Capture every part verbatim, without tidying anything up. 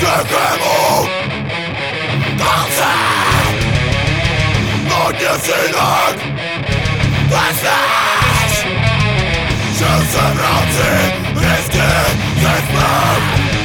jakému konce. Hodně synek, plesneš, že se vrací vždycky ze zpět.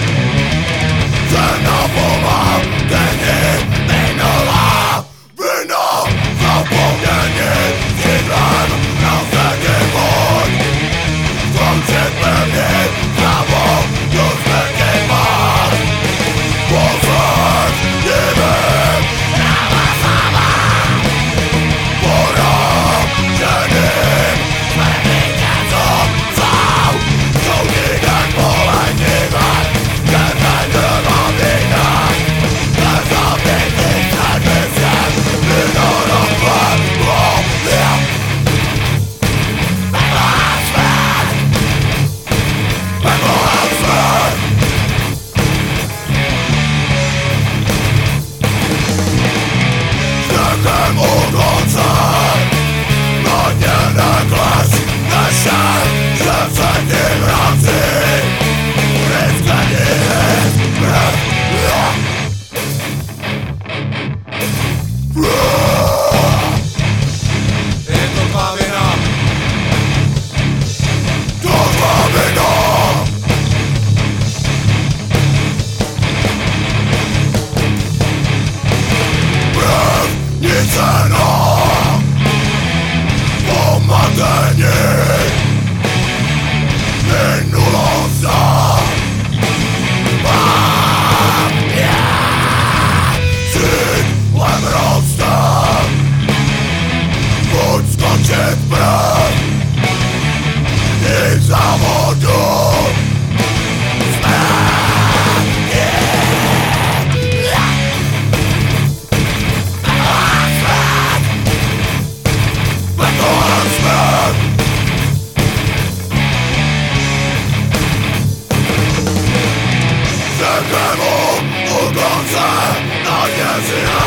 Že na pomak není minula vina zapomnění zidlem na vzeky vod. Skončit pevně prawo do smrti mat. Posledz nimi prawa sama. Poraženým smrti něco jsou. Soudníkem poletníkem nevedela vína. Nezabitý servisem vynorobem hlavě. Peklo a smrt. Peklo a smrt. Štěkem u konce na dně nekles neše, že se tím vrací. Vždycky nic je to tvá vina. To tvá vina. Nic cena pomatení minulosti. Cítlem roste, buď skočit pryč, jít za vodu. Jakému u konce na dně